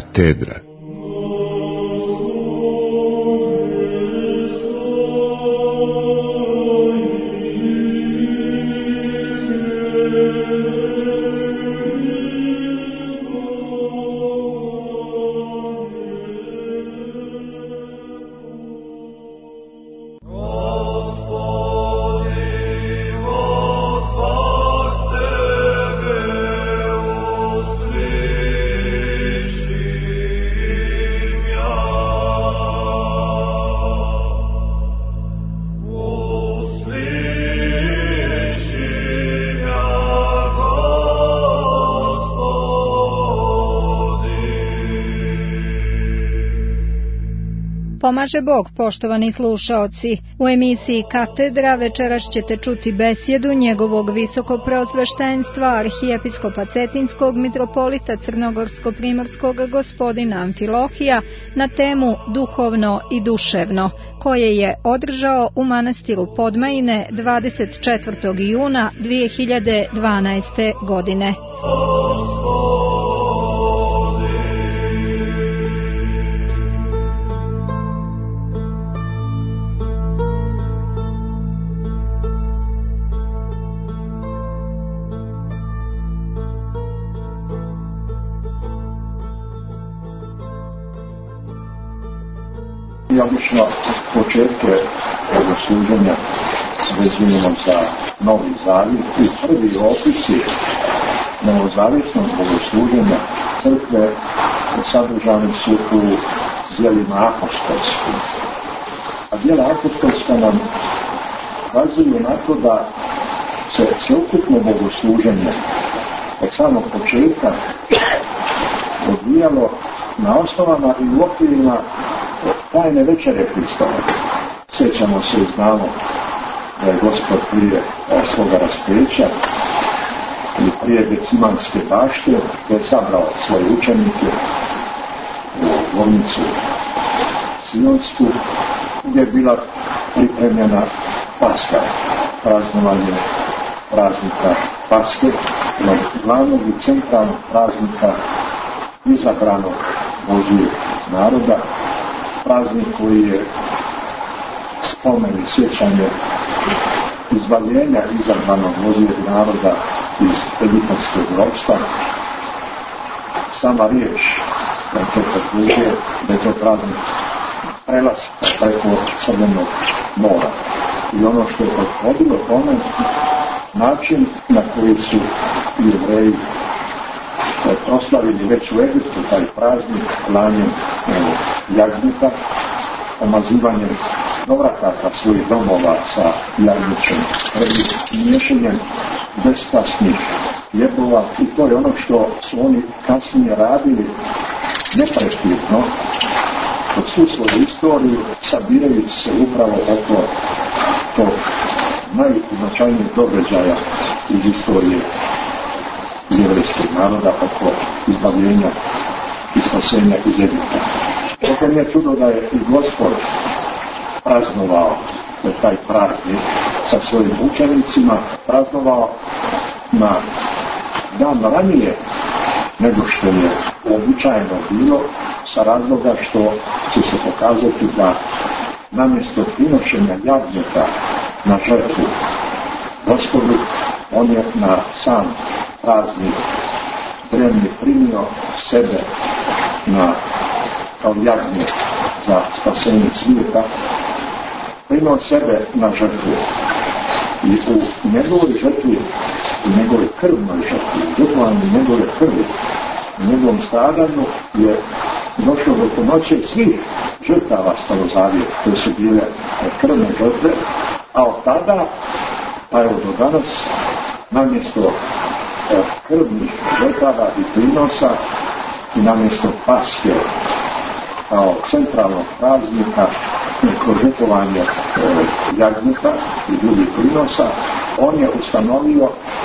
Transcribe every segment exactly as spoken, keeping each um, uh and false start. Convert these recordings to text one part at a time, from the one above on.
Katedra. Pomaže Bog, poštovani slušaoci. U emisiji Katedra večeras ćete čuti besjedu njegovog visokopreosveštenstva arhijepiskopa Cetinskog mitropolita Crnogorsko-primorskog gospodina Amfilohija na temu Duhovno i duševno, koje je održao u manastiru Podmajine dvadeset četvrtog juna dvije hiljade dvanaeste. godine. I obično početke bogosluženja vezujemo za Novi Zavjet i prvi opisi novozavjetnog bogosluženja crkve sadržani su u djelima apostolskim. A djela apostolska nam kazuju na to da se sveukupno bogosluženje od samog početka odvijalo na osnovama i u okvirima tajne večere Hristove. Sjećamo se i znamo da je Gospod prije svoga raspeća i prije Decimanske bašte da je sabrao svoje učenike u Lovnicu Sionsku, gdje je bila pripremljena Paska, praznovanje praznika Paske, glavnog i centralnog praznika izabranog Božijeg naroda, praznik koji je spomen i sjećanje izbavljenja izabranog Božijeg naroda iz egipatskog ropstva. Sama riječ da to potvrđuje da je to praznik prelaska preko Crvenog mora. I ono što je potvrđilo tome, način na koji su Jevreji proslavili već u Egiptu taj praznik klanjem jagnjeta, omazivanjem dovrataka svojih domova sa jagnjećem krvi, miješenjem bespasnih jebova, i to je ono što su oni kasnije radili neprekidno od svu svoju istoriju, sabirajući se upravo oko tog najznačajnijeg događaja iz istorije jevrejskog naroda, oko izbavljenja i spasenja iz Egipta. Zato mi je čudo da je i Gospod praznovao taj praznik sa svojim učenicima, praznovao na dan ranije nego što je uobičajeno bilo, sa razloga što će se pokazati da namjesto prinošenja jagnjeta na žrtvu Gospodu, on je na sam praznik drevni primio sebe na kao jagnje za spasenje svijeta, primio sebe na žrtvu. I u njegovoj žrtvi, u njegovoj krvnoj žrtvi, žrtvovanju njegove krvi, u njegovom stradanju je došlo do pomoći svih žrtava Starozavjeta, koje su bile krvne žrtve, a od tada, pa evo do danas, namjesto krvnih žrtava i prinosa i namjesto Paske kao centralnog praznika kroz žrtvovanje jagnjeta i drugih prinosa, on je ustanovio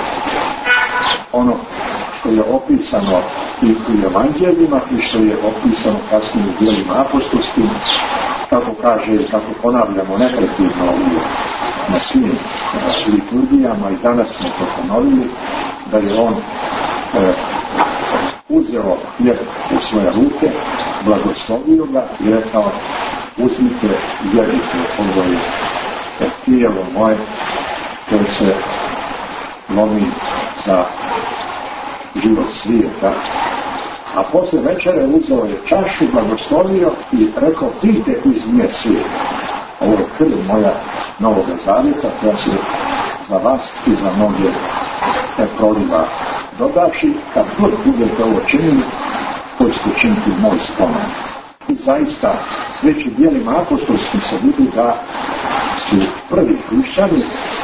ono što je opisano i u evanđeljima i što je opisano kasnije u djelima apostolskim, kako kaže, kako ponavljamo neprekidno na svim liturgijama, i danas smo to ponovili, da je on e, uzeo hljeb u svoje ruke, blagoslovio ga i rekao: uzmite, jedite, ovo je tijelo moje koje se lomi za život svijeta. A posle večere uzeo je čašu, blagoslovio i rekao: pijte iz nje svi. Ovo je krv moja novoga zavjeta koja se za vas i za mnoge proliva. Dodaši, kad god budete ovo činili, to ćete činiti moj spomen. I zaista, već u dijelima apostolskim se vidi da su prvi hrišćani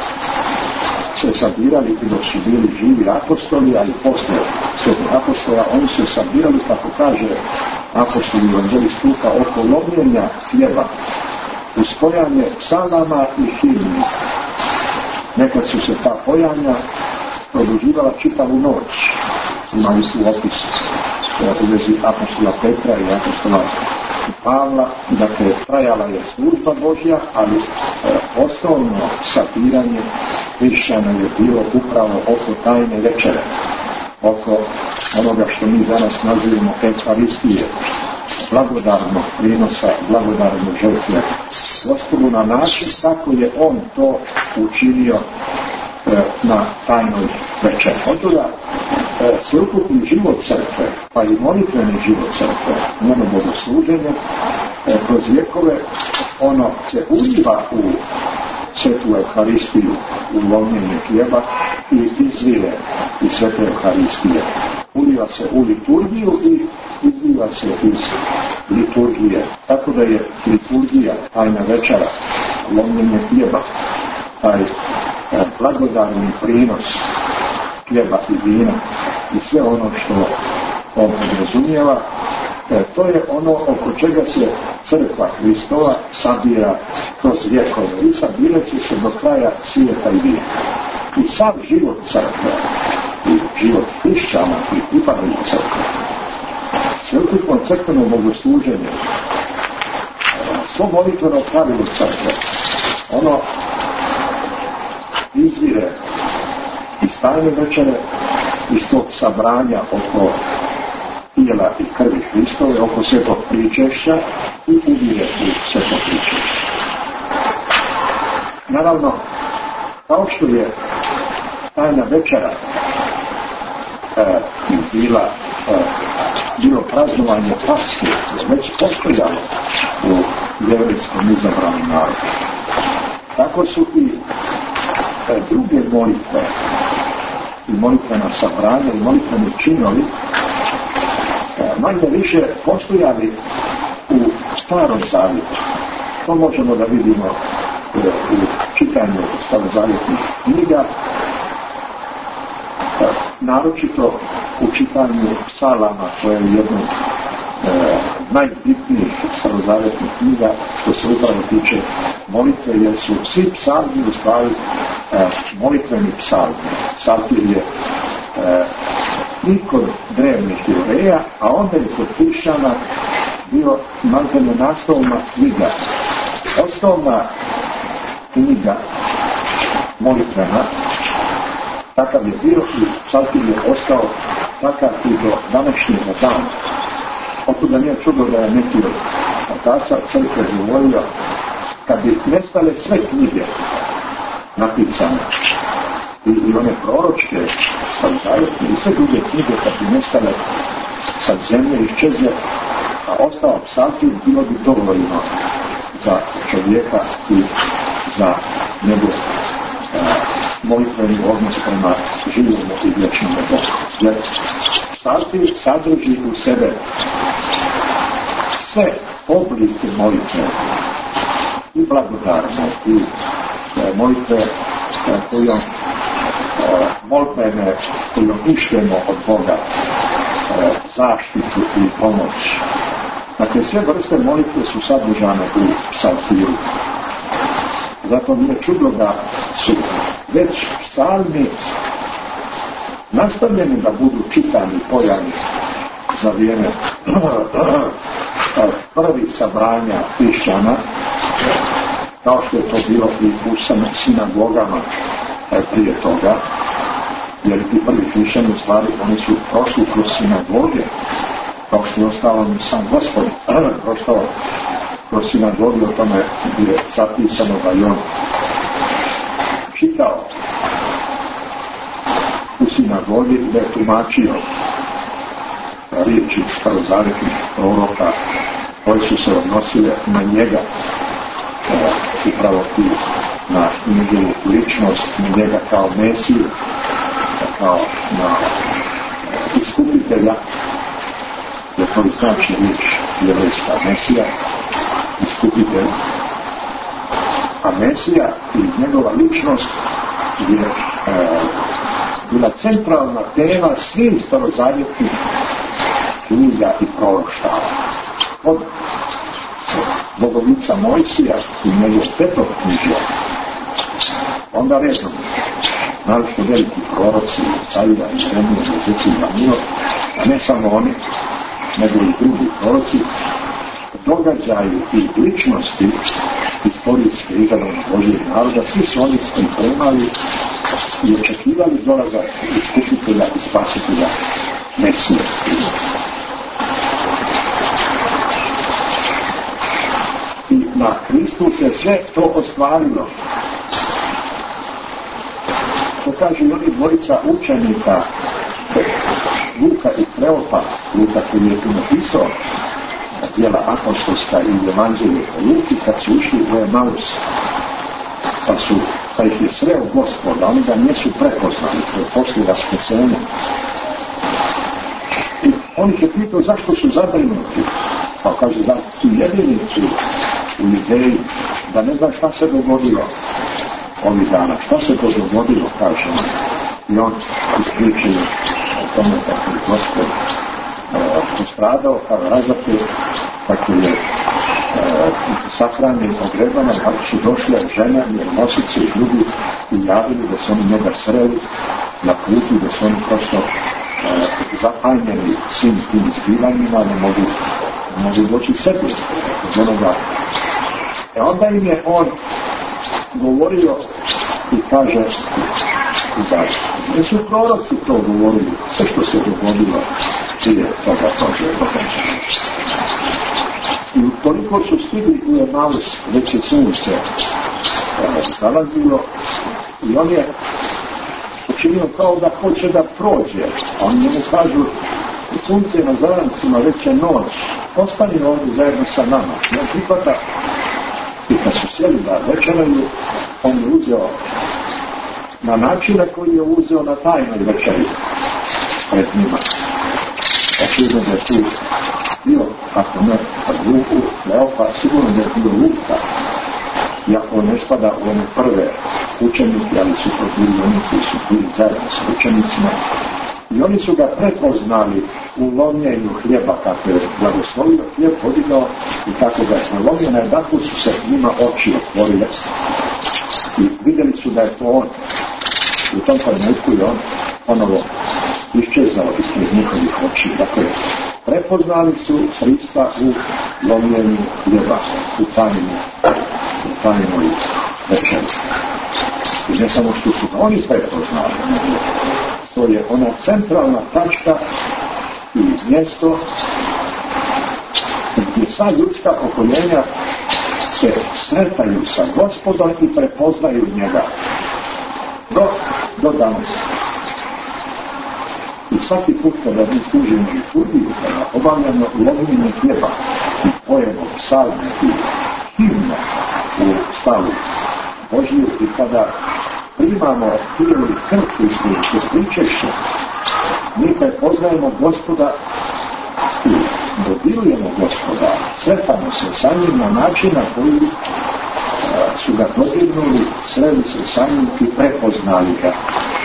se sabirali i dok su bili živi apostoli, a i posle svetih apostola, oni se sabirali, kako kaže apostoli evanđelist Luka, oko lomljenja hljeba, uz pojanje psalama i himni. Nekad su se ta pojanja produživala čitavu noć. Imali tu opis u vezi apostola Petra i apostola Pavla, dakle, trajala je služba Božja, ali e, osnovno sabiranje hrišćana je bilo upravo oko tajne večere, oko onoga što mi danas nazivamo Euharistije, blagodarnog prinosa, blagodarnog žrtve Gospodu na način kako je on to učinio e, na tajnoj večeri. Otuda e, sveukupni život crkve, pa i molitveni život crkve, njeno bogosluženje, e, kroz vjekove ono se uliva u svetu Euharistiju, u lomljenje hljeba i izvire iz svete Euharistije. Uliva se u liturgiju i izliva se iz liturgije. Tako da je liturgija, tajna večera, lomljenje hljeba, taj e, blagodarni prinos hljeba i vina i sve ono što on podrazumijeva, e, to je ono oko čega se crkva Hristova sabira kroz vjekove i sabirat će se do kraja svijeta i vijeka. I sam život crkve i život hrišćana i pripadnika crkve, sveukupno crkveno bogosluženje, svo molitveno pravilo crkve, ono izvire iz tajne večere, iz tog sabranja oko tijela i krvi Hristove, oko svetog pričešća i uvire u svetog pričešća. Naravno, kao što je tajna večera e, bila e, bilo praznovanje Paske, već postojalo u jevrejskom izabranom narodu. Tako su i e, druge molitve i molitvena sabranja i molitveni činovi e, manje više postojali u Starom zavjetu. To možemo da vidimo e, u čitanju starozavjetnih knjiga, e, naročito u čitanju psalama, koje je jedno e, najbitnijih starozavjetnih knjiga što se upravo tiče molitve, jer su svi psalmi u stvari e, molitveni psalmi. Psaltir je e, i kod drevnih Jevreja, a onda i kod hrišćana bio maltene naslovna knjiga. Osnovna knjiga molitvena, takav je bio i psaltir je ostao takav i do današnjega dana. Otuda nije čudo da je neki od otaca crkve govorio, kad bi nestale sve knjige napisane i, i one proročke starozavjetne i sve druge knjige, kad bi nestale sa zemlje iščezle, a ostao psaltir, bilo bi dovoljno za čovjeka i za njegov molitveni odnos prema živomu i vječnom Bogu. Jer psaltir sadrži u sebe sve oblike molitve, i blagodarne, i e, molitve e, kojom e, molbene, kojom išljemo od Boga e, zaštitu i pomoć. Dakle, sve vrste molitve su sadržane u psaltiru. Zato mi je čudno da su već psalmi nastavljeni da budu čitani pojani za vrijeme prvih sabranja hrišćana, kao što je to bilo i u sinagogama prije toga, jer ti prvi hrišćani u stvari oni su prošli kroz sinagoge, kao što je ostalo mi sam Gospod prošao kroz sinagoge, o tome je zapisano da je on čitao u sinagogi, da je tumačio riječi starozavjetnih proroka koje su se odnosile na njega, e, upravo tu na njegovu ličnost, na njega kao Mesiju, kao na e, iskupitelja, jer to znači riječ jevrejska Mesija, iskupitelj. A Mesija i njegova ličnost je e, bila centralna tema svim starozavjetnih knjiga i proroštava. Od bogovica Mojsija i njegov petog knjižja, onda redom, naročito veliki proroci, Isaija, Jeremija, Ezekijel, Danijel, a ne samo oni, nego i drugi proroci, događaju i ličnosti istorijske izabranog Božijeg naroda, svi su oni pripremali i očekivali dolazak iskupitelja i spasitelja Mesije. I na Hristu se sve to ostvarilo. To kaže i oni dvojica učenika, Luka i Kleopa, Luka koji je tu napisao djela apostolska i evanđelje po Luki, kad su išli u Emaus, pa su, pa ih je sreo Gospoda, oni ga nisu prepoznali, to je poslije vaskrsenja. I on ih je pitao zašto su zabrinuti, pa kaže da su jedinici u ideji, da ne zna šta se dogodilo ovih dana, šta se to dogodilo, kaže on. I on ispričaju o tome kako je Gospod postradao, kao razapet, kako je e, sahranjen pogrebama, kako su došle žene, nosice i ljudi i javili da su oni njega sreli na putu, da su oni prosto e, zapanjeni svim tim zbivanjima, ne mogu, ne mogu doći sebi od onoga. E onda im je on govorio i kaže da ne su proroci to govorili, sve što se dogodilo prije toga toga događaja. I utoliko su stigli u Emaus, već je sunce zalazilo i on je učinio kao da hoće da prođe. Oni njemu kažu, sunce je na zalancima, već je noć, ostani ovdje zajedno sa nama. I on prihvata. I kad su sjeli da večeraju, on je uzeo na način na koji je uzeo na tajnoj večeri pred njima. Očigledno da je tu bio, ako ne, kad Luku, Kleopa, sigurno da je bio Luka, iako ne spada u one prve učenike, ali su to bili oni koji su bili zajedno s učenicima. I oni su ga prepoznali u lomljenju hljeba, kako je blagoslovio hljeb, podigao i kako ga je prelomio, na jednako su se njima oči otvorile i vidjeli su da je to on. U tom trenutku je on ponovo iščezao ispred njihovih oči. Dakle, prepoznali su Hrista u lomljenju hljeba, u tajnoj, u tajnoj večeri. I ne samo što su oni prepoznali, to je ona centralna tačka i mjesto gdje sva ljudska pokoljenja se sretaju sa Gospodom i prepoznaju njega. Do, do danas. I svaki put kada mi služimo liturgiju, kada obavljamo lomljenje hljeba i pojemo psalme i himno u slavu Božiju i kada primamo tijelo i krv Hristu kroz pričešće, mi prepoznajemo Gospoda i dodirujemo Gospoda, sretamo se sa njim na način na koji a, su ga dodirnuli, sreli se sa njim i prepoznali ga.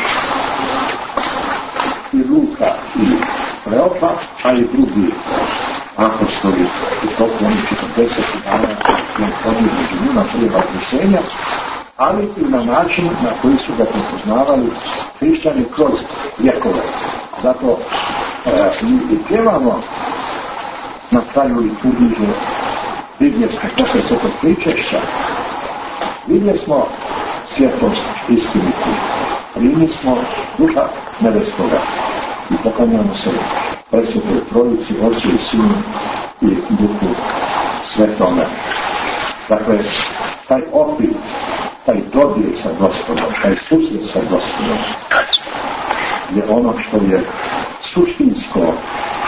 I Luka i Kleopa, a i drugi apostoli i toliko oni četrdeset dana oni među njima prije vaskrsenja, ali i na način na koji su ga prepoznavali hrišćani kroz vjekove. Zato e, mi i pjevamo na kraju liturgije, vidjeli smo posle svetog pričešća, vidjeli smo svjetlost istinitu, primi smo duha nebeskoga i poklanjamo se presvetoj trojici, Ocu i Sinu i Duhu Svetome. Dakle, taj opit, taj dodir sa Gospodom, taj susret sa Gospodom je ono što je suštinsko uh,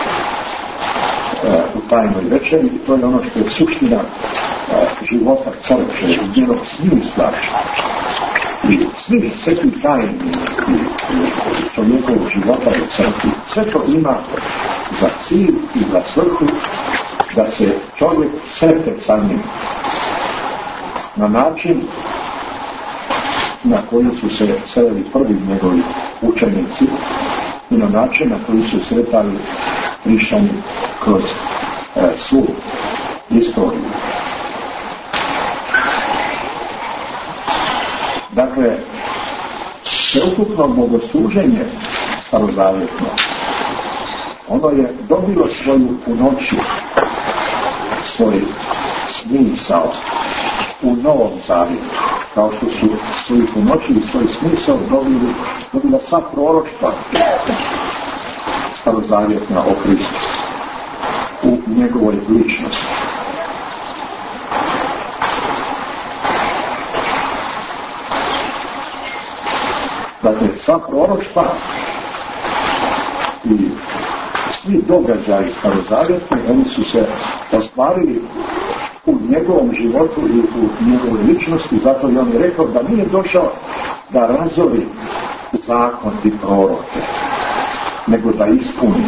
u tajnoj večeri i to je ono što je suština uh, života crkve i njenog smisla i svih svetih tajni i čovjekovog života u crkvi. Sve to ima za cilj i za svrhu da se čovjek srete sa njim na način na koji su se sreli prvi njegovi učenici i na način na koji su sretali hrišćani kroz e, svu istoriju. Dakle, sveukupno bogosluženje starozavjetno, ono je dobilo svoju punoću, svoj smisao u Novom Zavjetu, kao što su svoju punoću i svoj smisao dobili, dobila sva proroštva starozavjetna o Hristu u njegovoj ličnosti. Dakle, sva proroštva i svi događaji starozavjetni, oni su se ostvarili u njegovom životu i u njegovoj ličnosti, zato je on rekao da nije došao da razori zakon i proroke, nego da ispuni.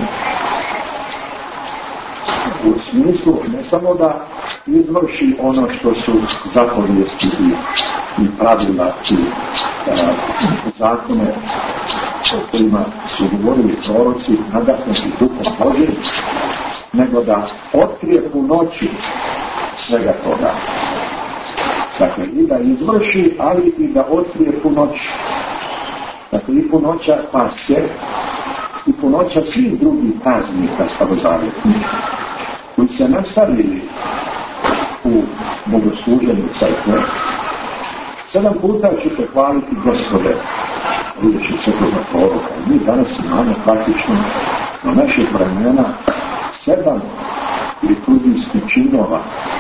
U smislu ne samo da izvrši ono što su zapovijesti i, i pravila i a, zakone o kojima su govorili proroci nadahnuti Duhom Božjim, nego da otkrije punoću svega toga. Dakle, i da izvrši, ali i da otkrije punoću. Dakle, i punoća Paske i punoća svih drugih praznika starozavjetnih koji se nastavili u bogosluženju crkve. Sedam puta ću te hvaliti Gospode, riječi svetoga proroka. Mi danas imamo praktično na naših vremena sedam liturgijskih činova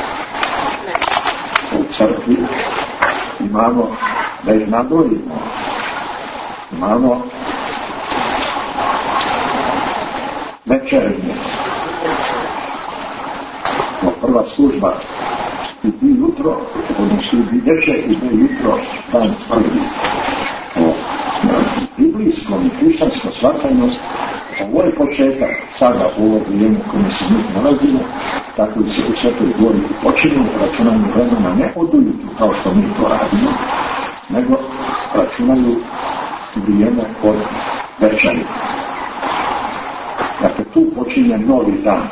u crkvi. Imamo, da ih nabrojimo, imamo večernje, prva služba i bi jutro, odnosno bi večer i bi jutro dan prvi. O biblijskom i hrišćanskom shvatanju, ovo je početak sada u ovo vrijeme u kojem se mi nalazimo, tako da se u Svetoj Gori počinju računanje vremena ne od ujutru kao što mi to radimo, nego računaju vrijeme od večeri. Dakle, tu počinje novi dan.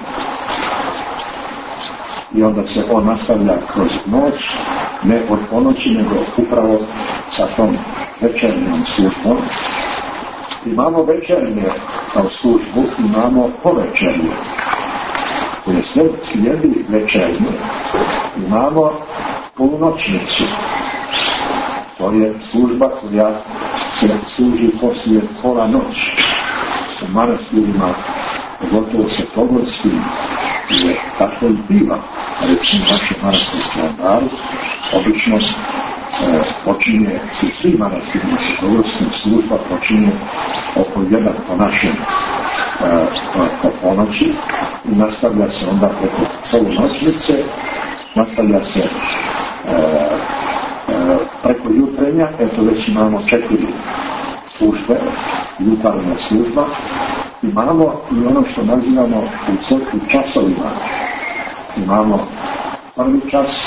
I onda se on nastavlja kroz noć, ne od ponoći, nego upravo sa tom večernjom službom. Imamo večernje kao službu, imamo povečernje, koje sve slijedi večernje. Imamo polnoćnicu, to je služba koja se služi poslije pola noći. U manastirima, pogotovo svetogorskim, je tako i biva. Recimo, naše manastirske andari obično e, počinje, i svi manastirima svetogorskim služba počinje oko jedan po našem e, po ponoći i nastavlja se onda preko polunoćnice, nastavlja se e, e, preko jutrenja, eto već imamo četiri službe, jutarnja služba. Imamo i ono što nazivamo u crkvi časovima. Imamo prvi čas,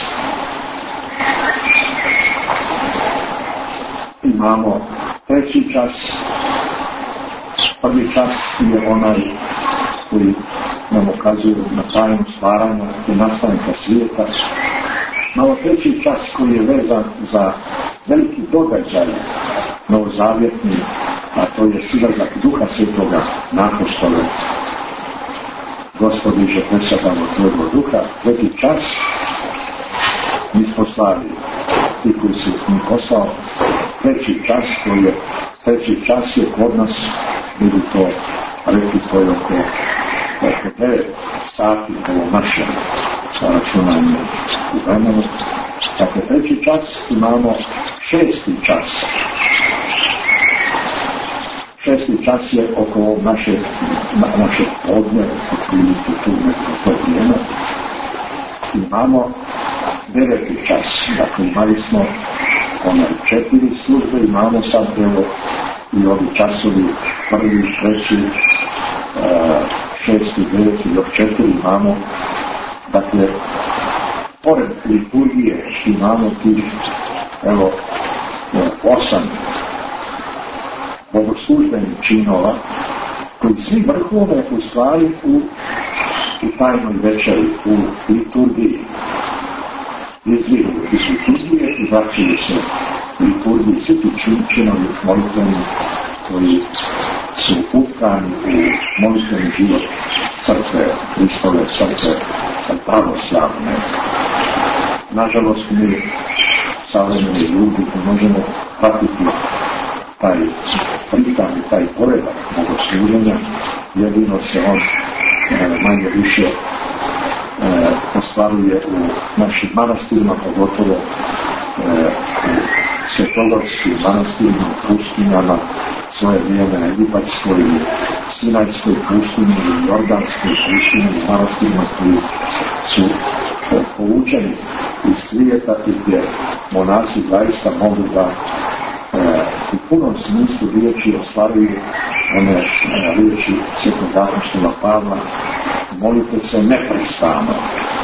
imamo treći čas. Prvi čas je onaj koji nam ukazuje na tajnu stvaranja i nastanka svijeta. Imamo treći čas koji je vezan za veliki događaj novozavjetni, a to je silazak Duha Svetoga na apostole. Gospodiže, presadamo Tvojego Duha, neki čas mi smo slavi, ti koji si mi poslao, treći čas koji je, treći čas je kod nas, vidi to, rekli to je oko, oko devet sati po našem sa računanjem u vremenu. Dakle, treći čas imamo šesti čas. Šesti čas je oko ovog našeg, na, našeg podne, otprilike tu neko to vrijeme. Imamo deveti čas, dakle imali smo onaj četiri službe, imamo sad evo i ovi časovi, prvi, treći, šesti, deveti, još četiri imamo. Dakle, pored liturgije imamo tih, evo, osam bogoslužbenih činova koji svi vrhove u stvari u, u tajnoj večeri, u liturgiji. Izviru iz liturgije i začinu se liturgiji svi ti čin, činovi molitveni koji su utkani u molitveni život crkve, Hristove crkve, pravoslavne. Nažalost, mi savremeni ljudi ne možemo pratiti taj ritam i taj poredak bogosluženja, jedino se on e, manje više e, ostvaruje u našim manastirima, pogotovo e, u svetogorskim manastirima, pustinjama, svoje vrijeme egipatskoj i sinajskoj pustinji i jordanskoj pustinji i manastirima koji su e, povučeni iz svijeta i gdje monasi zaista mogu da u punom smislu riječi ostvaruju one riječi Svetog apostola Pavla: molite se neprestano.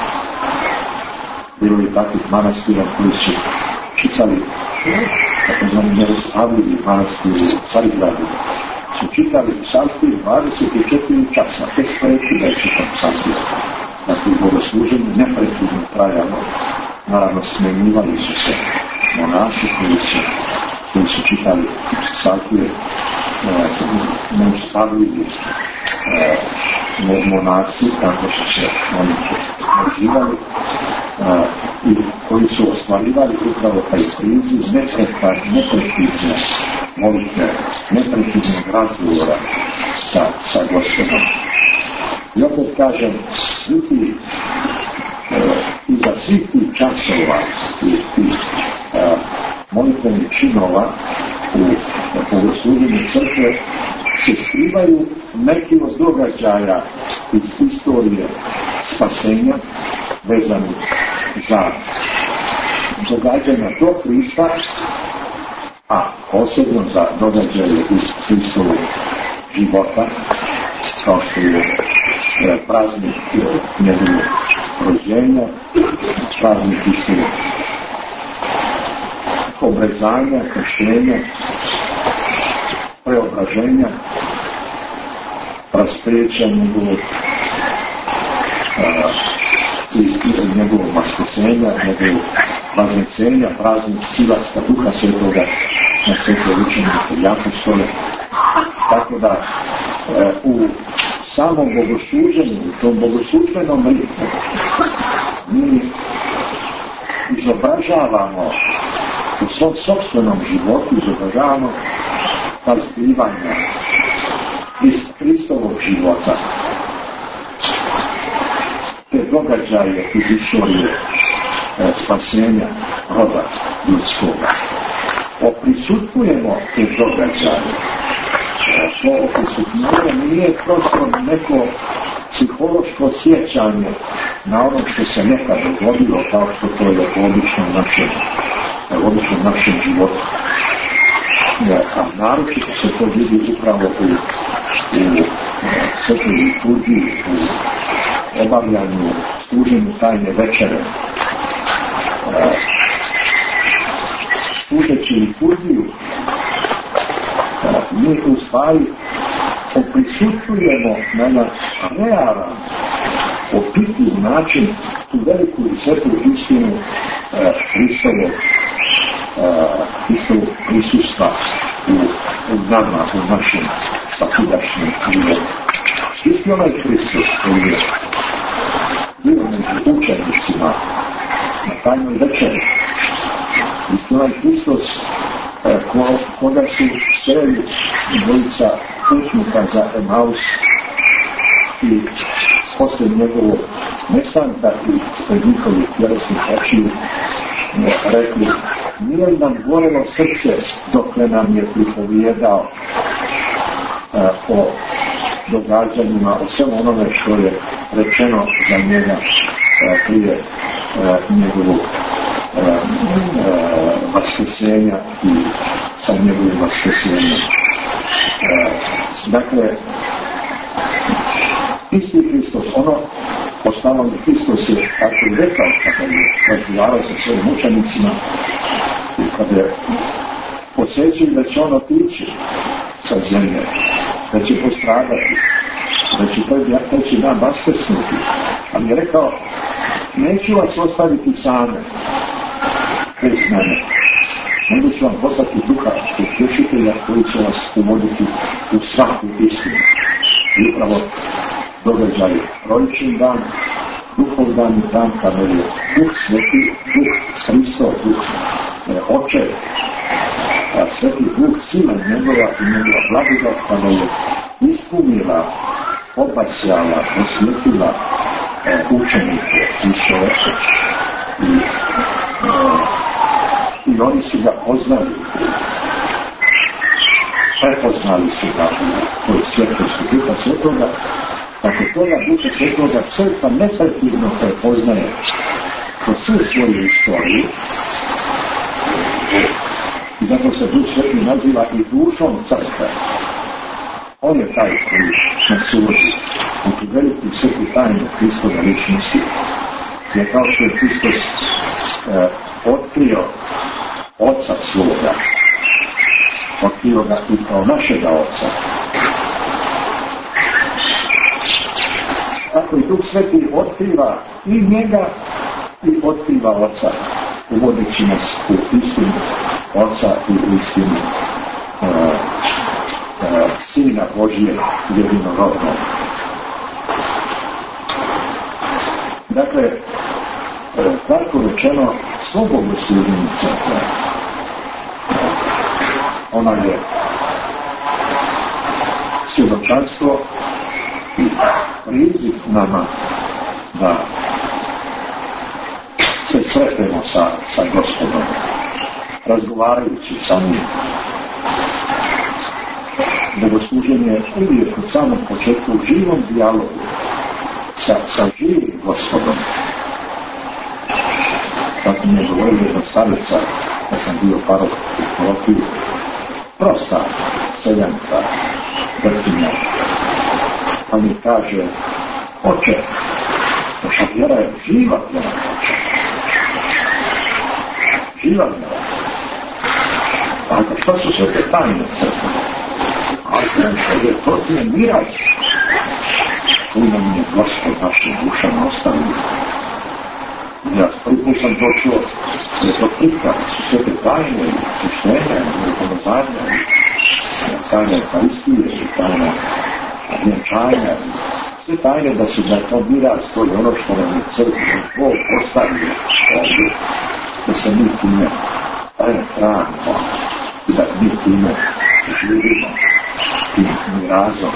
Bilo je takvih manastira koji su čitali, tako znam, neostavljivi manastiri u Carigradu, su čitali psalmir dvadeset četiri časa, bez prekida je čitan psalmir. Dakle, bogosluženje neprekidno trajalo, naravno smenjivali su se monasi koji su koji su čitali psalmir, neustavljivi monasi, kako su se oni nazivali, i koji su ostvarivali upravo taj priziv neprekidne molitve, neprekidnog razgovora sa, sa Gospodom. I opet kažem, svi ti, iza svih tih časova i tih molitvenih činova u bogosluženju crkve se skrivaju neki od događaja iz istorije spasenja vezani za događanja do Hrista, a posebno za događaje iz Hristovog života, kao što je praznik njegovog rođenja, praznik Hristovog obrezanja, krštenja, preobraženja, raspeća njegovog i, i njegovog vaskrsenja, njegovog vaznesenja, praznik silaska Duha Svetoga na svete učenike i apostole. Tako da e, u samom bogosluženju, u tom bogoslužbenom ritmu mi izobražavamo u svom sopstvenom životu, izobražavamo ta zbivanja iz Hristovog života, te događaje iz istorije e, spasenja roda ljudskoga. Oprisutujemo te događaje. E, to oprisutnjavanje nije prosto neko psihološko sjećanje na ono što se nekad dogodilo, kao što to je u običnom našem, u običnom našem životu. E, a naročito se to vidi upravo u, u svetoj liturgiji, u obavljanju, služenju tajne večere. E, služeći liturgiju, e, mi u stvari oprisutujemo na jedan realan, opitljiv način tu veliku i svetu istinu e, Hristovog, e, Hristovog prisustva u, u nama, u našem svakidašnjem životu. Isti onaj Hristos koji je bio među učenicima na tajnoj večeri, isti onaj Hristos ko, koga su sreli dvojica putnika za Emaus i poslije njegovog nestanka i pred njihovih tjelesnih očiju rekli: nije li nam gorelo srce dokle nam je pripovijedao uh, o događanjima, o svemu onome što je rečeno za njega uh, prije uh, njegovog uh, uh, vaskrsenja i sa njegovim vaskrsenjem. Uh, dakle, isti Hristos, ono osnovno Hristos je, kako je rekao, kada je razgovarao sa svojim učenicima i kada je podsjećao da će on otići sa zemlje, da će postradati, da će treći dan vaskrsnuti, ali je rekao: neću vas ostaviti same bez mene, nego ću vam poslati Duha Utješitelja koji će vas uvoditi u svaku istinu. I upravo događaj Trojičin dan, Duhov dan i dan kada je Duh Sveti, Duh Hristov, Duh e, Oče, a Sveti Duh sila njegova i njegova blagodat kada je ispunila, obasjala, osvjetila e, učenike i čovjeke. I, e, I oni su ga poznali, prepoznali su ga u toj svjetlosti Duha Svetoga. Tako toga Duha Svetoga crkva neprekidno prepoznaje kroz svu svoju istoriju i zato se Duh Sveti naziva i dušom crkve. On je taj koji nas uvodi u tu veliku svetu tajnu Hristove ličnosti, jer kao što je Hristos eh, otkrio Oca svoga, otkrio ga i kao našega Oca. Tako i Duh Sveti otkriva i njega i otkriva Oca, uvodeći nas u istinu Oca i u istinu uh, uh, Sina Božije jedinorodnog. Dakle, uh, tako rečeno, svo bogosluženje crkve, ona je svjedočanstvo i priziv nama da se sretnemo sa, sa Gospodom, razgovarajući sa njim. Bogosluženje je uvijek od samog početka u živom dijalogu sa, sa živim Gospodom. Tako mi je govorio jedna starica, da sam bio parok u Kolokiju, prosta seljanka, vrtinja, pa mi kaže: oče, naša vjera je živa vjera, oče. Živa vjera. A šta su sve te tajne crkve? A što je to ti je miraz koji nam je Gospod našim dušama ostavio. Ja prvi put sam došao, je to prika, su sve te tajne, suštenja, rekomendanja, tajne Euharistije i tajne vjenčanja, sve tajne da su da to miraz, to je ono što nam je crkva Bog ostavio ovdje, da se mi time prehranimo i da mi time živimo tim mirazom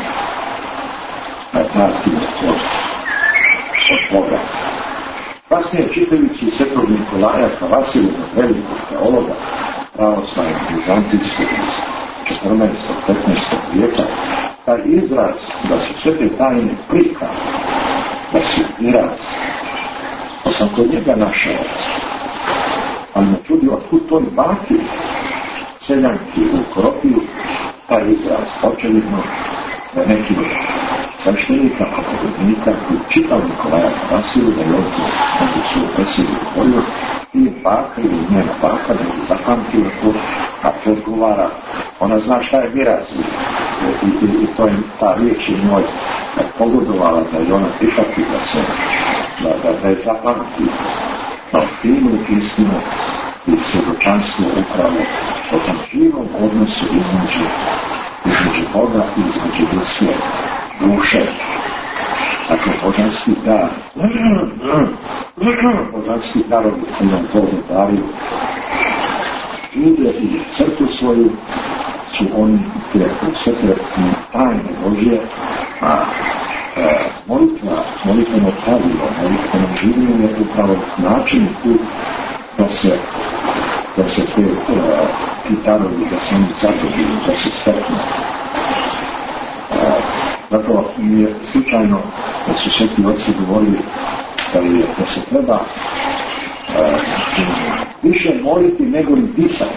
datim od, od Boga. Kasnije, čitajući svetog Nikolaja Kavasilijevog, velikog teologa, pravoslavnog bizantijskog iz četrnaestog petnaestog vijeka, taj izraz da su sve te tajne prika, da su miraz, pa sam kod njega našao. Ali me čudio otkud toj baki seljanki u Koropiju, taj izraz očevidno da neki sveštenika, propovjednika koji čitao Nikolaja Kavasiliju, da je ovdje neki su besedi govorio, i baka ili njena baka, da je zapamtila to, a to odgovara. Ona zna šta je miraz i, i, i, i to je ta riječ je njoj pogodovala da je ona prihvati da se, da, da, da je zapamti na finu istinu i svjedočanstvo upravo o tom živom odnosu između, između Boga i između ljudske duše. Dakle, božanski dar, božanski darovi koji nam Bogu dariju ljude i crtu svoju su oni direktno sve te tajne Božje, a e, molitva, molitveno pravilo, molitveno življenje je upravo način tu da se da se te uh, kitarovi, da se oni zadobiju, da se steknu. Uh, zato mi je slučajno da su sveti oci govorili da, je, da se treba uh, više moliti nego li pisati.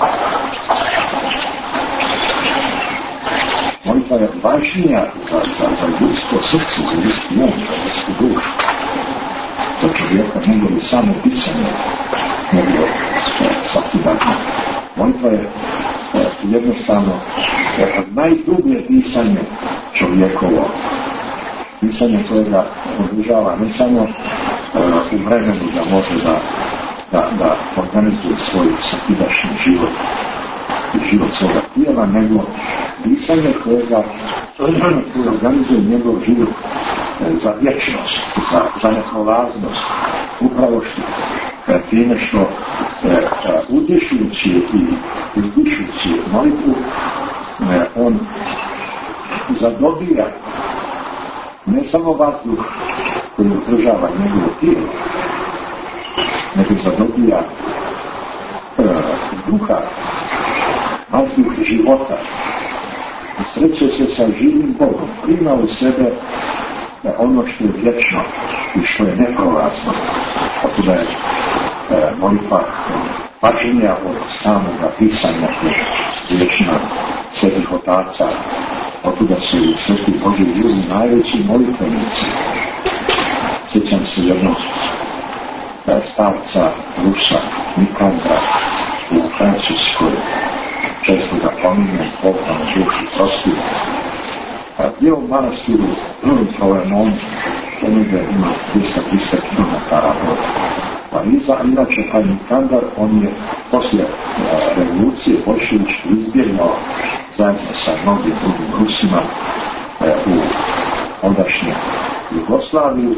Molitva je važnija za, za, za ljudsko srce, za ljudski um, za ljudsku dušu. Za čovjeka nego li samo pisanje, nego svakodnevno. Molitva je jednostavno najdublje pisanje čovjekovo. Pisanje koje ga održava ne samo uh, u vremenu da može da, da, da organizuje svoj svakidašnji život i život svoga tijela, nego pisanje koje ga koje organizuje njegov život za vječnost, za, za neprolaznost, upravo što time što e, udišujući i izdišujući molitvu e, on zadobija ne samo vazduh koji održava njegovo tijelo, nego zadobija e, duha, vazduh života, sreće se sa živim Bogom, prima u sebe ono što je vječno i što je neprolazno. Tako da je e, molitva važnija od samoga pisanja vječna svetih otaca. Otuda su i sveti Božji ljudi najveći molitvenici. Sjećam se jednog e, starca Rusa, Nikandra, u Francuskoj. Često ga pominjem, Bog nam dušu prosti. Gdje u manastiru Provenom, to negdje ima dvjesto do trista kilometara od Pariza, a inače taj Nikandar, on je poslije uh, revolucije bolševički izbjegao zajedno sa mnogim drugim Rusima uh, u ondašnje Jugoslaviju.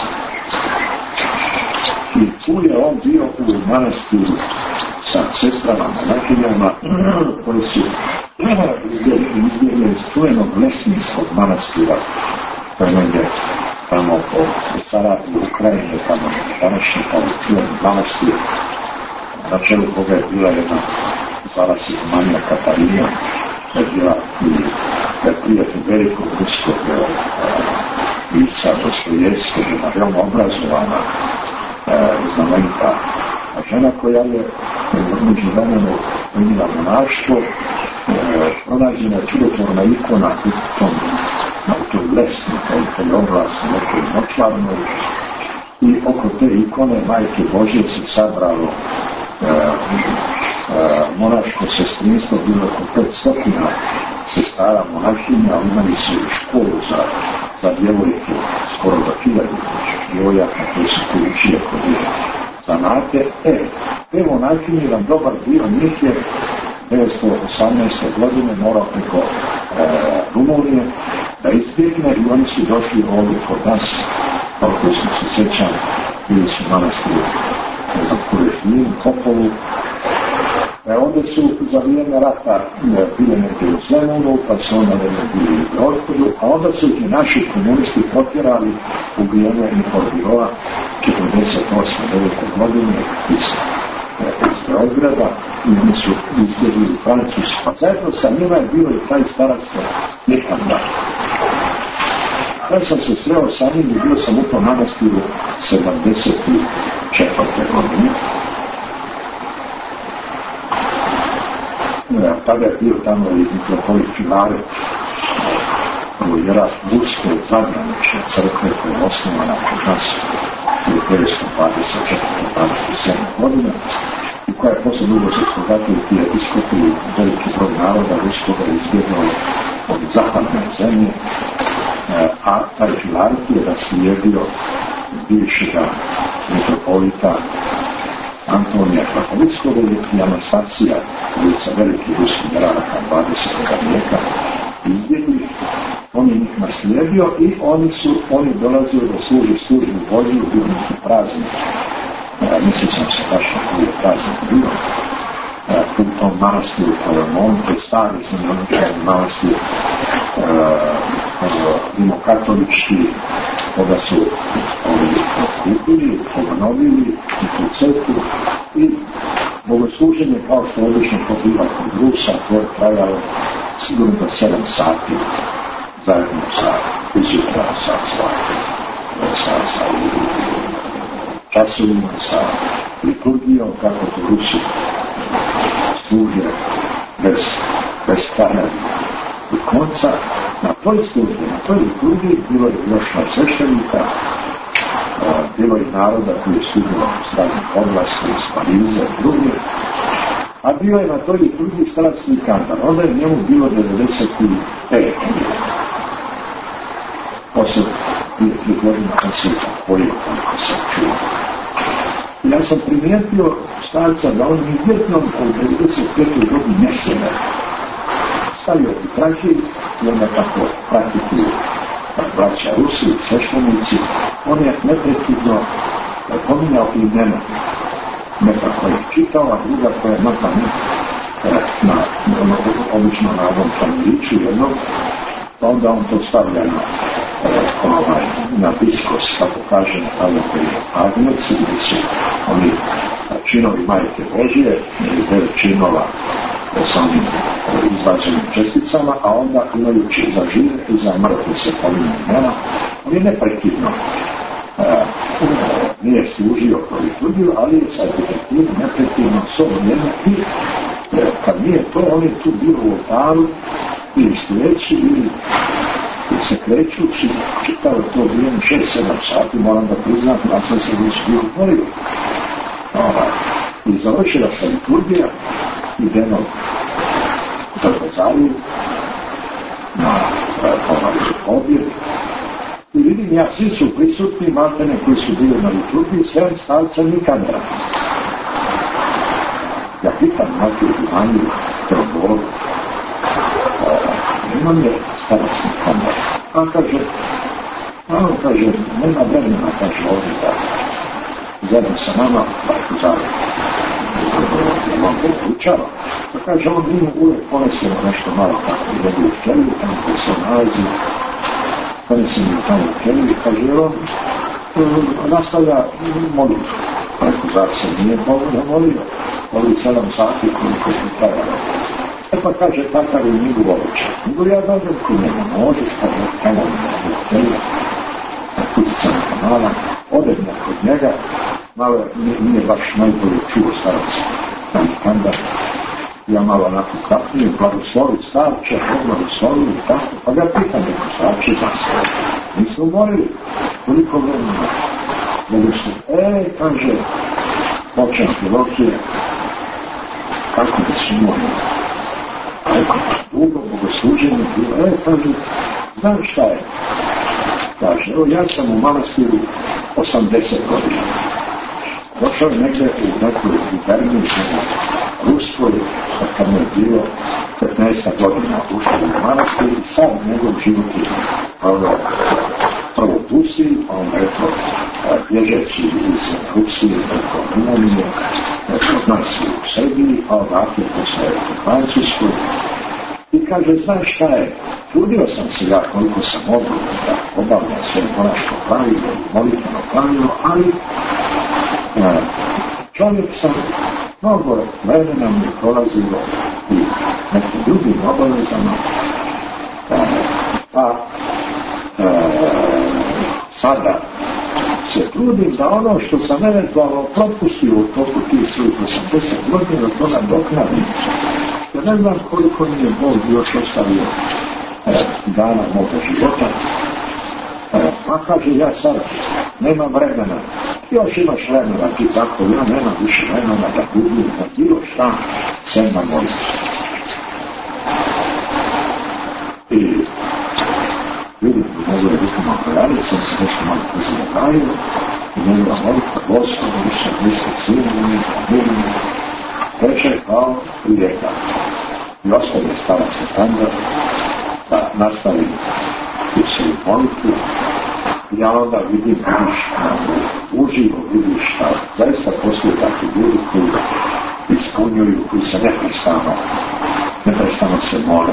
I tu je on bio u manastiru sa sestrama monahinjama koji su izbjegli iz čuvenog Lesninskog manastira koji je tamo u Sarajevju, Ukrajine, tamo današnji kao čuveni manastir, na čelu koga je bila jedna zvala se Marija Katarina, je bila i prijatelj velikog ruskog pisca Dostojevskog, jedna veoma obrazovana, znamenita žena koja je među vremenu primila monaštvo, pronađena čudotvorna ikona u tom, na toj lesni, u toj oblasti, u toj močvarnoj, i oko te ikone Majke Božje se sabralo e, e, monaško sestrinstvo, bilo oko pet stotina sestara monahinja, imali su školu za, za djevojke, skoro za hiljadu djevojaka koji su tu učile kod je zanate. E, te monahinje, jedan dobar dio njih je devetsto osamnaeste. godine morao preko e, Rumunije da izbjegne i oni su došli ovdje kod nas, koliko smo se sjećali, bili su manastiri za Kurešlinu, Kopovu. E, onda su za vrijeme rata e, bile negdje u Zemunu, pa su onda negdje bili u Beogradu, a onda su i naši komunisti potjerali ubijene Inforbirova četrdeset osme devete. godine iz, e, iz Beograda i oni su izbjegli u Francusku. Pa zajedno sa njima je bilo i taj starac Nikandar. Kada sam se sreo sa njim i bio sam u tom manastiru sedamdeset četvrte. godine. Ja, tada je bio tamo i mitropolit Filaret, prvo jeras Burske Zadnjanične crkve koja je osnovana kod nas devetsto dvadeset četvrte do dvadeset sedme. godine i koja je posle drugog svjetskog rata i ti episkopi i veliki broj naroda ruskoga izbjegao od zapadne zemlje, a taj Filaret je naslijedio bivšega mitropolita Antonija Katolickog i Anastasija, ulica veliki ruski monarha dvadesetog. vijeka, izbjegli. On je njih naslijedio i oni su, oni dolazili da služi službu Božju, bio neki praznik. Ja, ne sjećam se baš na koji je praznik bio. u tom manastiru Palermon, to je stari znamenčani manastir rimokatolički, koga su kupili, obnovili i tu crkvu i bogosluženje, kao što obično to biva kod Rusa, to je trajalo sigurno do sedam sati zajedno sa izjutra, sa, sa, sa, sa časovima, sa liturgijom, kako to Rusi služe bez, bez kraja i konca. Na toj službi, na toj liturgiji bilo je još sveštenika, bilo je naroda koji je služilo s raznih oblasti, iz Pariza i druge, a bio je na toj liturgiji starostni kantar. Onda je njemu bilo devedeset pet. Posle prije tri godina kad se pojio, koliko sam čuo. Ja sam primijetio starca da on ni jednom od devedeset petoj godini ne sjede. Stavio ti traki i onda tako praktikuju braća Rusi, sveštenici. On je neprekidno pominjao imena. Neka koja je čitao, a druga koja je nota na, na, obično na ovom tamiriću jednom, pa onda on to stavlja na, ovaj, na biskos, kako kaže, na tamo koji je agnec, gdje su oni činovi Majke Božije, ili devet činova sa onim izvađenim česticama, a onda imajući za žive i za mrtve se pominje imena. On je neprekidno nije služio kao liturgiju, ali je sad neprekidno, neprekidno s ovo vrijeme i kad nije to, on je tu bio u oltaru ili sljedeći ili se krećući, čitao to vrijeme šest sedam sati, moram da priznam, ja sam se već bio molio. I završila se liturgija, idemo u Trpezariju na ovaj objed. I vidim ja, svi su prisutni, maltene koji su bili na liturgiji, sem starca Nikandra. Ja pitam Matiju Ivanju, Teodoru, imam je starac Nikandra. A kaže, a on kaže, nema vremena, kaže ovdje da zajedno sa nama, tako zajedno. On to učava. Pa kaže, on njim uvijek ponesemo nešto malo tako i vedu u kelju, tamo koji se nalazi, ponesem je tamo u kelju, kaže, on nastavlja molitvu. Preko zar se nije molio, molio sedam sati koliko je trajalo. E pa kaže, takav je njegu običaj. Nego ja dođem kod njega, možeš, pa je tamo u kelju, na kutica na kanala, odem ja kod njega, malo nije baš najbolje čuo staraca. Onda ja malo onako kapnije, blagoslovi starče, blagoslovi i tako, pa ga pitam neko starče za sve. Mi smo morali koliko vremena. Nego su, e, kaže, počem filokije, kako da su morali. Rekao, dugo bogosluženje bilo, e, kaže, znam šta je. Kaže, evo ja sam u manastiru osamdeset godina. Došao je negdje u nekoj guverni, u Ruskoj, kad mu je bilo petnaest godina ušao u manastir i sad njegov život je prvo u Rusiji, pa on eto, bježeći iz Rusije, preko Rumunije, kod nas u Srbiji, a ovakve posle u Francuskoj. I kaže, znaš šta je, trudio sam se ja koliko sam mogao da obavljam sve monaško pravilo i molitveno pravilo, ali čovjek sam mnogo vremena mi prolazilo i nekim drugim obavezama, pa e, sada se trudim da ono što sam eventualno propustio u toku tih svih osamdeset godina to nadoknadim. Ja ne znam koliko mi je Bog još ostavio e, dana moga života. E, pa kaže, ja sad nemam vremena. Još imaš vremena, ti tako, ja nemam više vremena da gubim, da bilo šta se na moliti. I vidim, mogu je biti malo raditi, sam se nešto malo pozivaju i njegova molitva, Gospodu, više Hrista, Sinu, Miru, teče kao rijeka. I ostavlja starac Nikandar da nastavi u svoju molitvu. Ja onda vidim, vidiš, uživo vidiš šta zaista postoje takvi ljudi koji ispunjuju, koji se neprestano, neprestano se mole.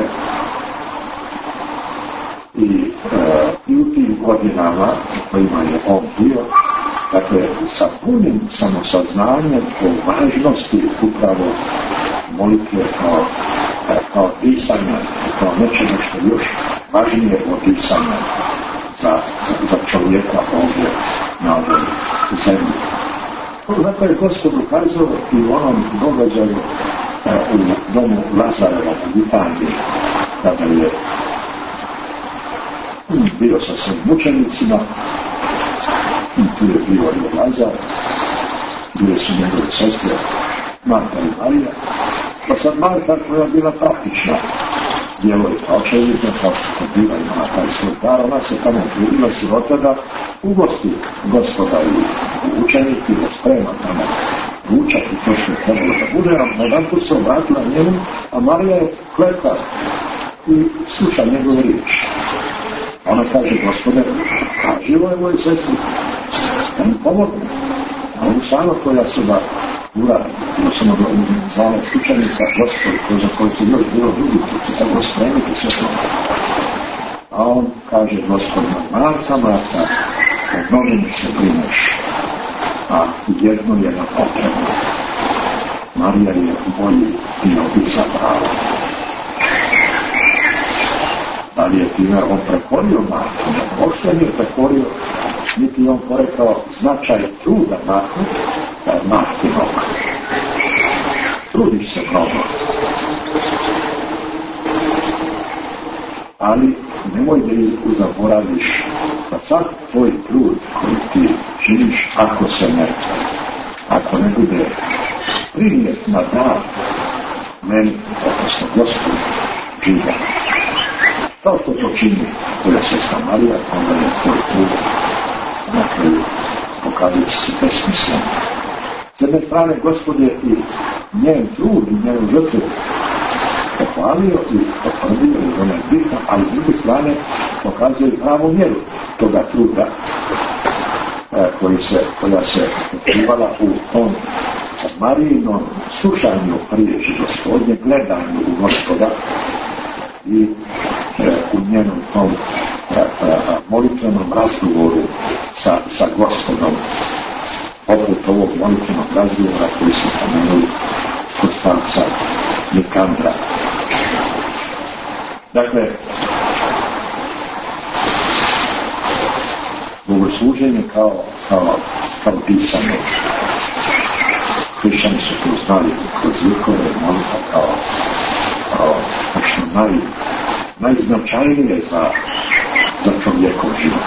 I, e, i u tim godinama u kojima je on bio, dakle, sa punim samosaznanjem o važnosti upravo molitve kao, kao disanja, kao nečega što je još važnije od disanja za, za čovjeka ovdje na ovoj zemlji. Zato je Gospod ukazao i u onom događaju e, u domu Lazareva u Italiji, kada je bio sa svojim mučenicima, i tu je bio i Lazar, bile su njegove sestre Marta i Marija. Pa sad Marta, koja je bila praktična djevojka, očevidna, kao što bila imala taj svoj dar, ona se tamo trudila sirota da ugosti Gospoda i učenike, da sprema tamo ručak i to što je trebalo da bude, a nadanput se obratila njemu, a Marija je klekla i sluša njegove riječi. Ona kaže, Gospode, a živo je moji sestri, da mi pomogu. A on sama koja se da uradi, bilo sam od zvala slučajnika, Gospod, koji za koji se još bilo drugi, koji tako spremiti sve to. A on kaže, Gospod, Marta, Marta, od mnogim se brineš, a jedno je na potrebu. Marija je bolji dio izabrala. Da li je time on prekorio Martu? Možda nije prekorio, niti on porekao značaj truda Martu, Martinog. Trudiš se mnogo. Ali nemoj da ih zaboraviš da sad tvoj trud koji ti činiš, ako se ne, ako ne bude primijet na dar meni, odnosno Gospodu, živa. Kao što to čini koja sestra Marija, onda je tvoj trud na kraju pokazat se besmislen. S jedne strane, Gospod je i njen trud i njenu žrtvu pohvalio i potvrdio i ona je bitna, ali s druge strane pokazuje i pravu mjeru toga truda koji se, koja se otkrivala u tom Marijinom slušanju riječi Gospodnje, gledanju u Gospoda i e, u njenom tom e, e, molitvenom razgovoru sa, sa Gospodom, poput ovog molitvenog razgovora koji su pomenuli kod starca Nikandra. Dakle, bogosluženje kao, kao, kao pisanje. Hrišćani su to znali kroz vjekove, molitva kao, kao nešto naj, najznačajnije za, za čovjekov život.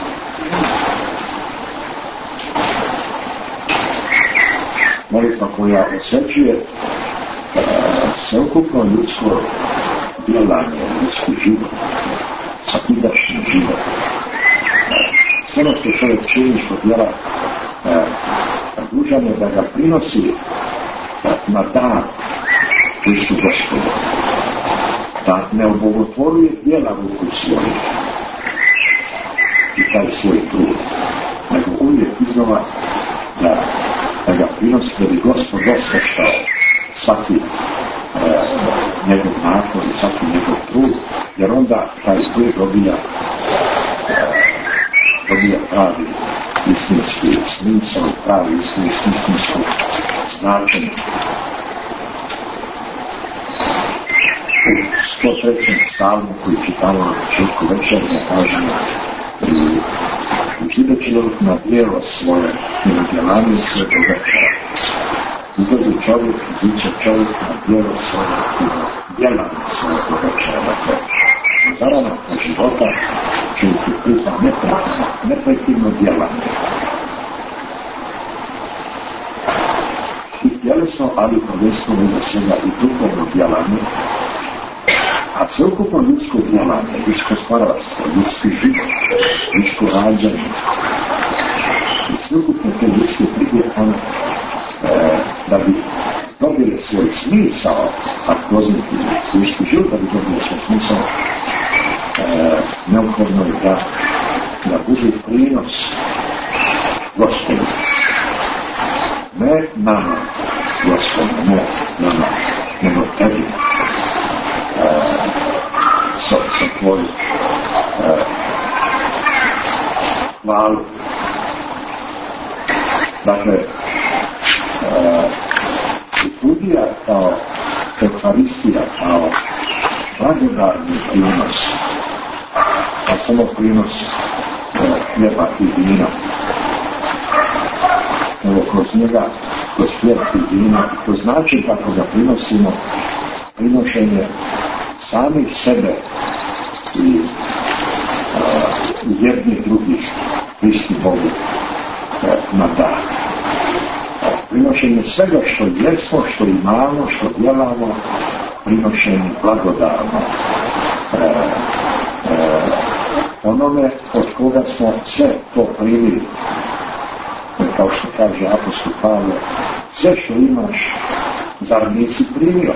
Molitva koja osjećuje uh, sveukupno ljudsko djelanje, ljudski život, svakidašnji život. Sve ono što čovjek čini, što djela, uh, dužan je da ga prinosi uh, na dar Hristu Gospodu. Da ne obogotvoruje djela ruku svojih i taj svoj trud, nego uvijek iznova da, da ga prinosi da bi Gospod osveštao svaki e, njegov napor i svaki njegov trud, jer onda taj trud dobija, e, dobija pravi istinski smisao, pravi istinski smisao značenje. U sto trećem psalmu koji čitamo na početku večernje kažemo i uzide čovjek na djelo svoje i na djelanje sve do večera. Izlazi čovjek, iziće čovjek na djelo svoje i na djelanje svoje do večera. Dakle, zarana života čovjek je prizna neprekidno, neprekidno djelanje. I tjelesno, ali prvenstveno za svega i duhovno djelanje. A sveukupno ljudsko djelanje, ljudsko stvaralaštvo, ljudski život, ljudsko rađanje i sveukupno te ljudske prije one, e, da bi dobili svoj smisao, a poznati ljudski život, da bi dobili svoj smisao, e, neophodno je da, da bude prinos Gospodu. Ne nama, Gospodu, ne Ali, dakle, liturgija kao Euharistija, kao blagodarni prinos, a samo prinos hljeba i vina. Evo, kroz njega, kroz hljeb i vina, to znači kako ga prinosimo, prinošenje samih sebe i jednih drugih Hristu Bogu na dar. Prinošenje svega što jesmo, što imamo, što djelamo, prinošenje blagodarno e, e, onome od koga smo sve to primili. Kao što kaže apostol Pavle, sve što imaš, zar nisi primio?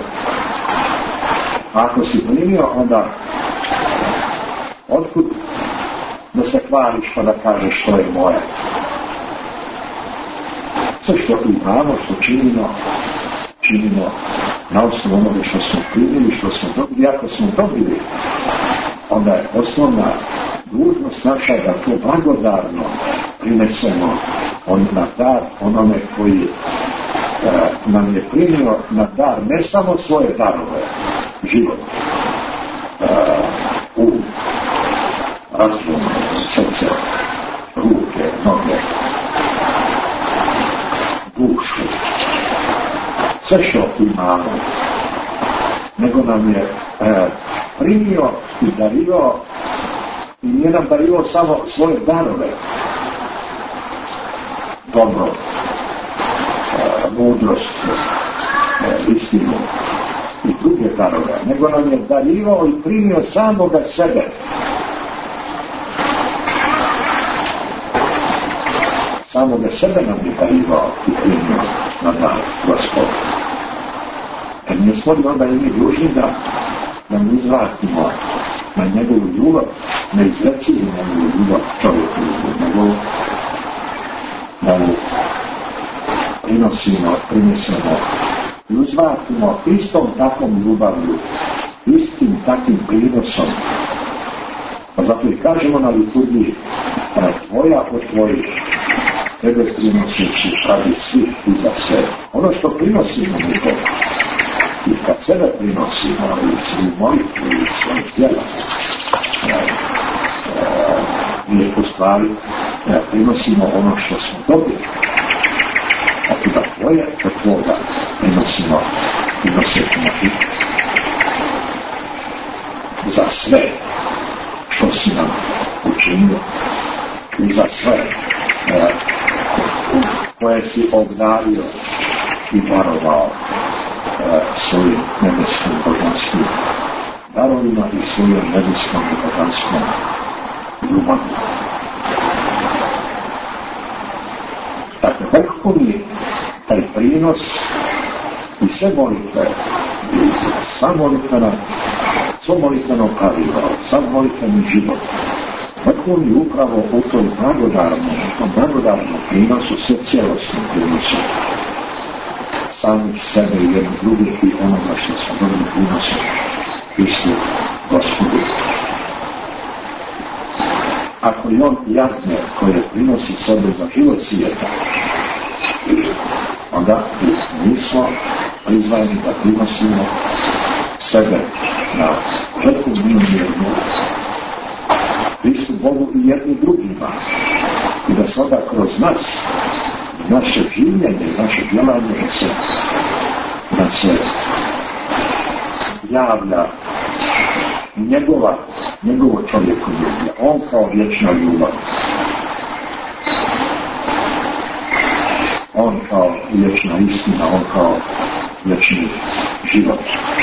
Ako si primio, onda otkud da se hvališ pa da kažeš što je moje? Sve što imamo, što činimo, činimo na osnovu onoga što smo primili, što smo dobili. Ako smo dobili, onda je osnovna dužnost naša da to blagodarno prinesemo on na dar onome koji e, nam je primio na dar ne samo svoje darove, život, e, um, razum, srce, ruke, noge, dušu, sve što imamo, nego nam je e, primio i dario, i nije nam dario samo svoje darove, dobro, e, mudrost, e, istinu i druge darove, nego nam je darivao i primio samoga sebe. Samoga sebe nam je darivao i primio na dar Gospod. Kad mi je stvorio, onda je mi dužni da nam uzvratimo na njegovu ljubav, ne izrecili na njegovu ljubav čovjeku, nego da mu prinosimo, prinesemo i uzvratimo istom takvom ljubavlju, istim takvim prinosom. Pa zato i kažemo na liturgiji, tvoja od tvojih, tebe prinosići radi svih i za sve. Ono što prinosimo mi to, i kad sebe prinosimo i svoju molitvu i svoje tijela, mi u stvari prinosimo ono što smo dobili. Ako da tvoje, od tvoga prinosimo i nosimo i za sve što si nam učinio i za sve koje si obdario i darovao svojim nebeskim božanskim darovima i svojom nebeskom i božanskom ljubavlju. Dakle, vrhovni taj prinos i sve molitve, i sva molitvena, svo molitveno pravilo, sav molitveni život, vrhovni upravo u toj blagodarnom, u tom blagodarnom prinosu, sve cijelostnom prinosu, samih sebe i jednog drugih i onoga što se dobili prinosu Hristu Gospodu. Ako je on jadne koje prinosi sebe za život svijeta, onda mi smo prizvani da prinosimo sebe na žrtvu milosrdnu Hristu Bogu i jedni drugima i da se onda kroz nas, naše življenje, naše djelanje da se, da se javlja njegova, njegovo čovjekoljublje, on kao vječna ljubav, on kao vječna istina, on kao vječni život.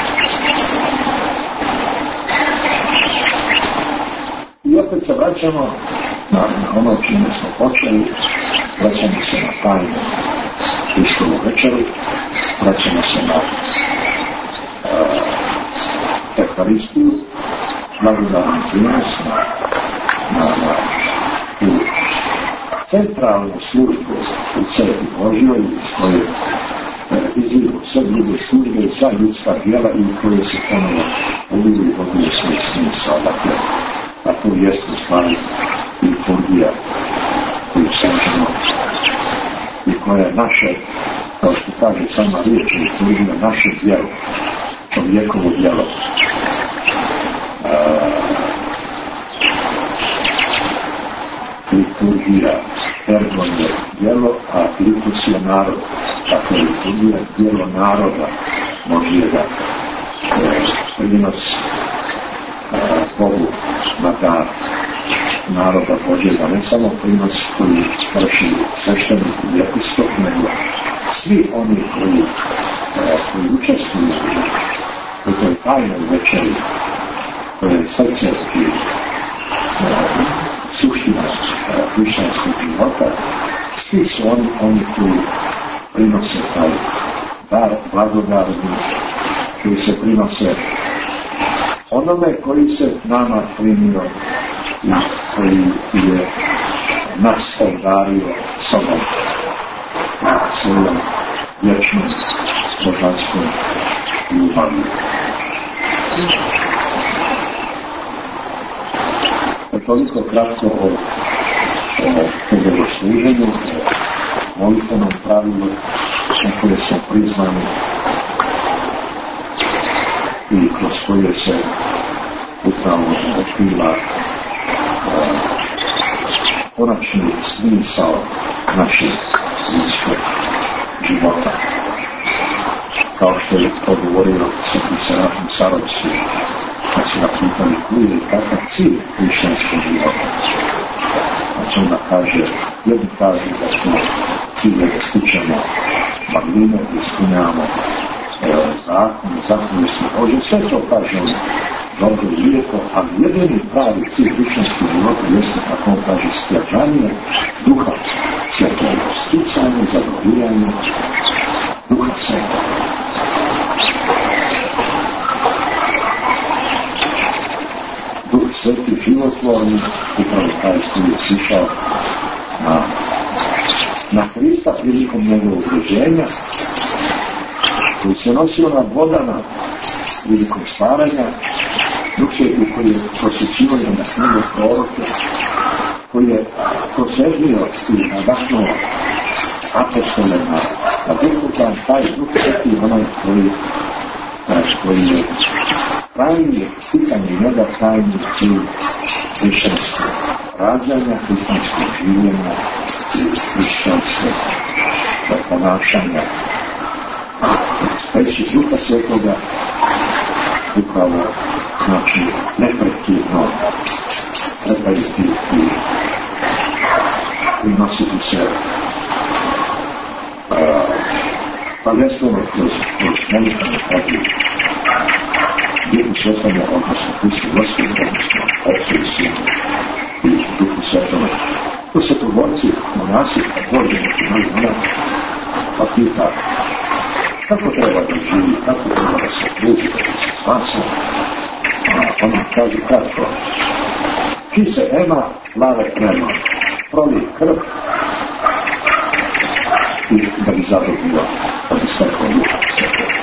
I opet se vraćamo na, na ono čime smo počeli, vraćamo se na tajnu Hristovu večeru, vraćamo se na uh, Euharistiju, blagodarni prinos, na, na, na u centralnu službu u Crkvi Božjoj, iz koje e, izviru sve druge službe i sva ljudska djela i u koje se ponovo uviru i dobiju svoj smisao. Dakle, a to jest u stvari liturgija sačemo i koje je naše, kao što kaže sama riječ, liturgija, naše djelo, čovjekovo djelo. Liturgija, ergon je djelo, a litus je narod. Dakle, liturgija je djelo naroda, Božjega, prinos Bogu na dar naroda Božjega, ne samo prinos koji vrši sveštenik i episkop, nego svi oni koji, koji učestvuju u toj tajnoj večeri, koje je srce i suština hrišćanskog života, svi su oni, oni koji prinose taj dar blagodarni, koji se prinose onome koji se nama primio i koji je nas obdario sobom svojom vječnom božanskom ljubavlju. Toliko kratko o, o bogosluženju, o molitvenom pravilu na koje smo prizvani i kroz koje se upravo otkriva konačni smisao našeg ljudskog života. Kao što je to govorio Sveti Serafim Sarovski, kad su ga pitali koji je kakav cilj hrišćanskog života. Znači onda kaže, jedni kažu da smo cilje da stičemo magline, da ispunjamo zakon, zakon smo Bože, sve to kaže on dobro i lijepo, ali jedini pravi cilj hrišćanskog života jeste, kako on kaže, stjađanje duha svjetog, sticanje, zadovoljanje duha svjetog. Duh sveti životvorni, upravo taj koji je sišao na, na Hrista prilikom njegovog rođenja, koji se nosio na vodama prilikom stvaranja, Duh sveti koji je prosjećivao na knjigu proroke, koji je prosežio i nadahnuo apostole na, na duhovan, taj Duh sveti onaj koji, koji je krajnji, pitanje njega krajnji cilj hrišćanskog rađanja, hrišćanskog življenja i hrišćanskog ponašanja. Sveći Duha Svetoga upravo znači neprekidno prepariti i prinositi se prvenstveno kroz molitvene pravile Duhu Svetome, odnosno Hristu Gospodu, odnosno Otcu i Sinu i Duhu Svetome. To se poborci, monasi, kad dođe neki novi monak, pa pita kako treba da živi, kako treba da se pruži, da se spasa. A ona kaže kratko, ki se ema lave prema, proli krv i da bi zadobio, da bi stekao Duha Svetog.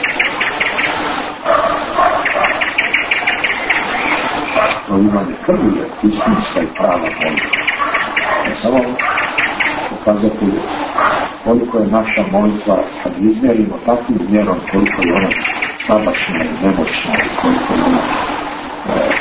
Prolivanje krvi je istinska i prava molitva. Ne samo pokazati koliko je naša molitva, kad izmjerimo takvim mjerom, koliko je ona slabašna i nemoćna i koliko je ona e, e,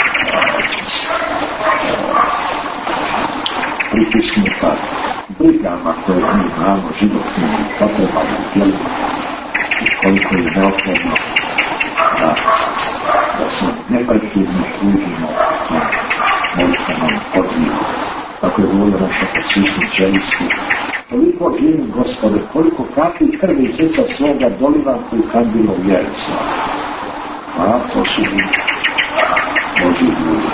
pritisnuta brigama koje mi znamo, životnim i potrebama u djelima i koliko je neophodno da, da se neprekidno trudimo na molitvenom podvigu. Tako je govorio naš posvišni čelisti. Toliko živim, Gospode, koliko kapi krvi iz srca svoga dolivam koji kandilo vjerica. A to su Boži ljudi.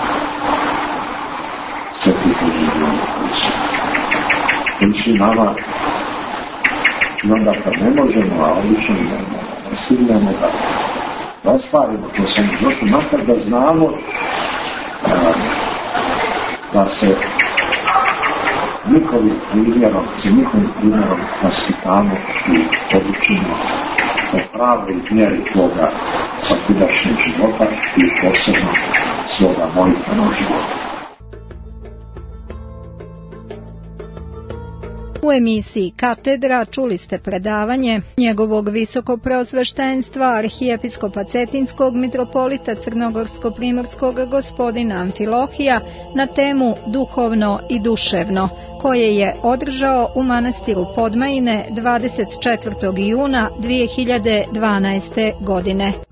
Sve ti Boži ljudi koji su. Koji su nama i onda kad ne možemo, a obično ne stignemo da da ostvarimo to sam životu, makar da znamo a, da se njihovim primjerom, se njihovim primjerom vaspitamo i podučimo o pravoj mjeri toga svakidašnjeg života i posebno svoga molitvenog života. U emisiji Katedra čuli ste predavanje njegovog visokopreosveštenstva arhijepiskopa Cetinskog mitropolita Crnogorsko-primorskog gospodina Amfilohija na temu Duhovno i duševno, koje je održao u manastiru Podmajine dvadeset četvrtog juna dvije hiljade dvanaeste godine.